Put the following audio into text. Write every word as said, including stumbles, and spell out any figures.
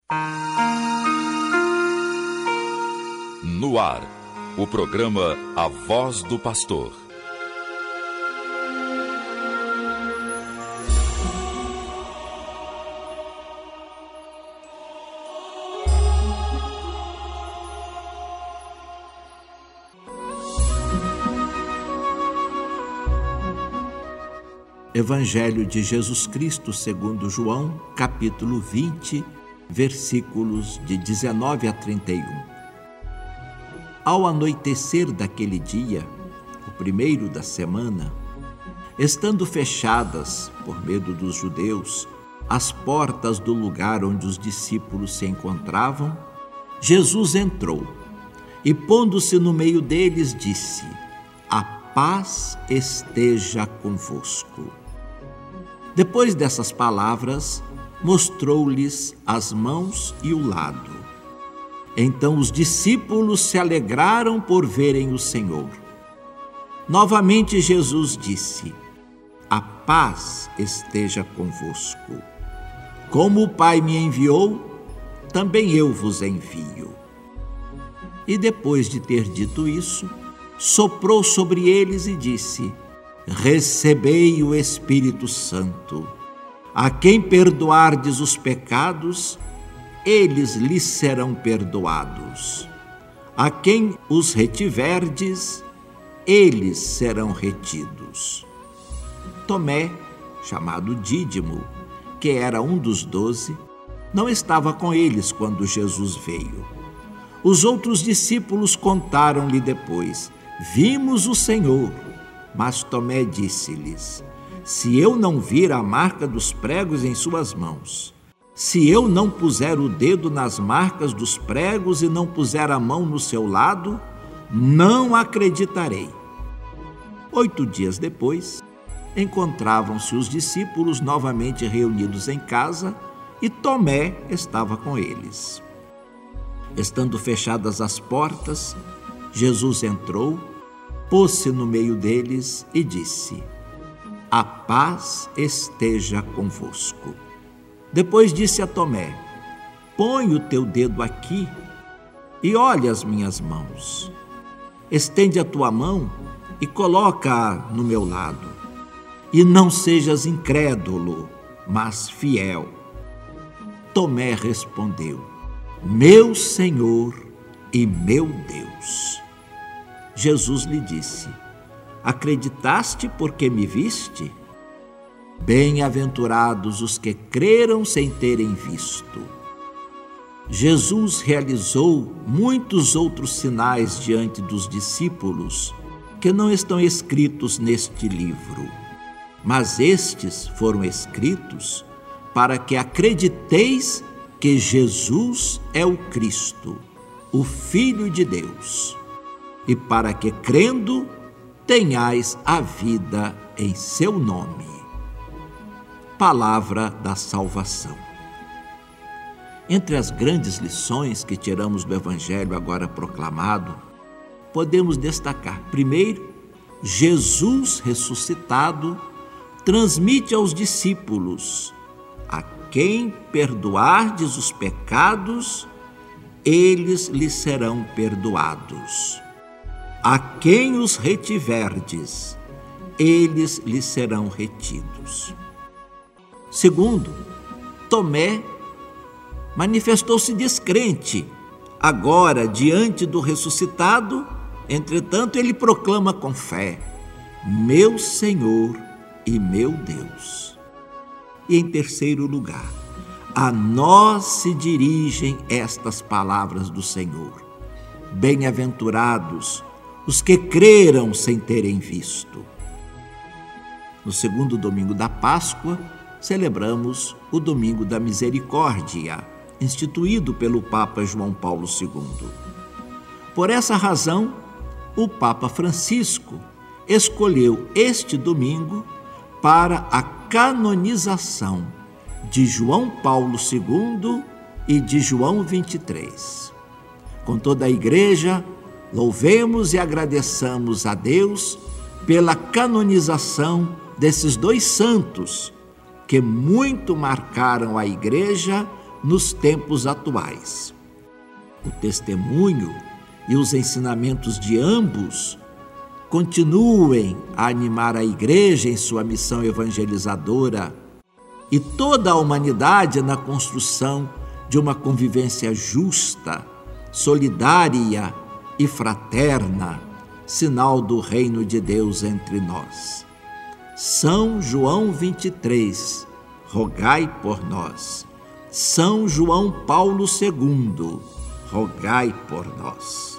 No ar, o programa A Voz do Pastor. Evangelho de Jesus Cristo segundo João, capítulo vinte, versículos de dezenove a trinta e um. Ao anoitecer daquele dia, o primeiro da semana, estando fechadas, por medo dos judeus, as portas do lugar onde os discípulos se encontravam, Jesus entrou e, pondo-se no meio deles, disse: "A paz esteja convosco." Depois dessas palavras, mostrou-lhes as mãos e o lado. Então os discípulos se alegraram por verem o Senhor. Novamente Jesus disse: "A paz esteja convosco. Como o Pai me enviou, também eu vos envio." E depois de ter dito isso, soprou sobre eles e disse: "Recebei o Espírito Santo. A quem perdoardes os pecados, eles lhes serão perdoados. A quem os retiverdes, eles serão retidos." Tomé, chamado Dídimo, que era um dos doze, não estava com eles quando Jesus veio. Os outros discípulos contaram-lhe depois: "Vimos o Senhor." Mas Tomé disse-lhes: "Se eu não vir a marca dos pregos em suas mãos, se eu não puser o dedo nas marcas dos pregos e não puser a mão no seu lado, não acreditarei." Oito dias depois, encontravam-se os discípulos novamente reunidos em casa e Tomé estava com eles. Estando fechadas as portas, Jesus entrou, pôs-se no meio deles e disse: "A paz esteja convosco." Depois disse a Tomé: "Põe o teu dedo aqui e olha as minhas mãos. Estende a tua mão e coloca-a no meu lado. E não sejas incrédulo, mas fiel." Tomé respondeu: "Meu Senhor e meu Deus." Jesus lhe disse: "Acreditaste porque me viste? Bem-aventurados os que creram sem terem visto." Jesus realizou muitos outros sinais diante dos discípulos que não estão escritos neste livro, mas estes foram escritos para que acrediteis que Jesus é o Cristo, o Filho de Deus, e para que, crendo, tenhais a vida em seu nome. Palavra da salvação. Entre as grandes lições que tiramos do Evangelho agora proclamado, podemos destacar, primeiro, Jesus ressuscitado transmite aos discípulos: "A quem perdoardes os pecados, eles lhes serão perdoados. A quem os retiverdes, eles lhes serão retidos." Segundo, Tomé manifestou-se descrente. Agora, diante do ressuscitado, entretanto, ele proclama com fé: "Meu Senhor e meu Deus." E em terceiro lugar, a nós se dirigem estas palavras do Senhor: "Bem-aventurados os que creram sem terem visto." No segundo domingo da Páscoa, celebramos o Domingo da Misericórdia, instituído pelo Papa João Paulo segundo. Por essa razão, o Papa Francisco escolheu este domingo para a canonização de João Paulo segundo e de João vinte e três. Com toda a Igreja, louvemos e agradeçamos a Deus pela canonização desses dois santos que muito marcaram a Igreja nos tempos atuais. O testemunho e os ensinamentos de ambos continuem a animar a Igreja em sua missão evangelizadora e toda a humanidade na construção de uma convivência justa, solidária e fraterna, sinal do reino de Deus entre nós. São João vinte e três, rogai por nós. São João Paulo segundo, rogai por nós.